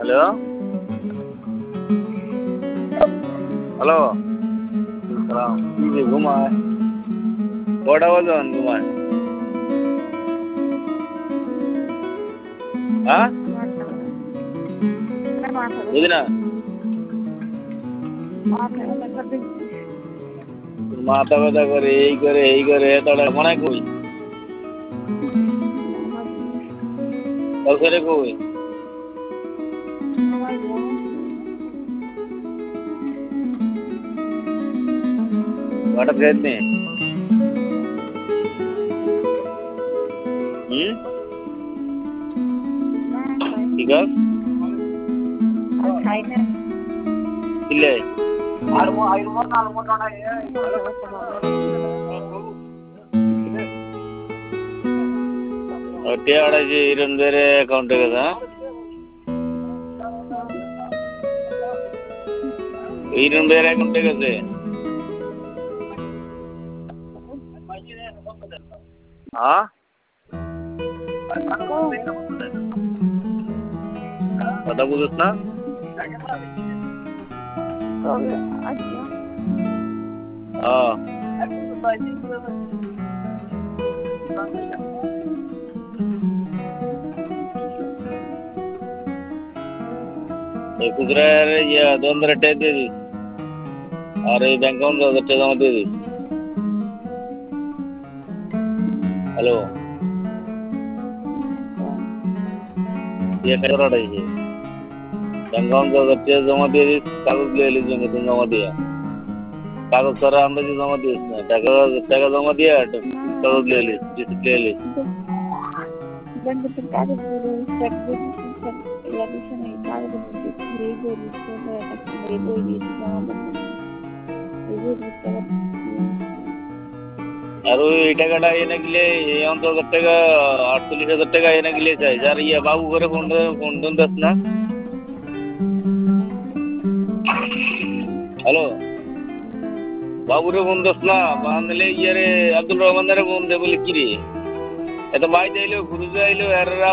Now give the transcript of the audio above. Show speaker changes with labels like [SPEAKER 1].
[SPEAKER 1] hello hello সালাম কি যে ঘুমায় কটা বাজন ঘুমায় হ্যাঁ বুঝি না মাথা ব্যথা করে এই করে তোরা মনে কই কালকে কই হঠাৎ খাইনি ঠিক আছে ಇಲ್ಲೇ ಒಟ್ಟೆ ಆಡಾಜಿ ಇರೊಂದು ಬೇರೆ ಅಕೌಂಟ್ కదా ಇರೊಂದು ಬೇರೆ ಅಕೌಂಟ್ కదా কথা বুঝছ না খুচরা 2,000 টাকা দিয়ে দিস আর এই ব্যাংক অ্যাকাউন্ট 1,000 টাকা জমা দিয়ে দিস হ্যালো ব্যাংক অ্যাকাউন্ট 1,000 টাকা জমা দিয়ে দিস কাগজ লিয়ে এলিস ব্যাংকে জমা দিয়া কাগজ ছাড়া আমরা যে জমা দিস না টাকা জমা দিয়ে কাগজ লিয়ে এলিস রিসিপ্ট লিয়ে এলিস আর ওই টাকাটা এনে গেলে 50,000 টাকা 48,000 টাকা এনে গেলে চাই যার বাবু করে ফোন দিস না হ্যালো বাবুরে ফোন দিস না বাঁধলে আব্দুল রহমানের ফোন দে বলে কিরে এত বাইতে আইলো ঘুরুতে আইলো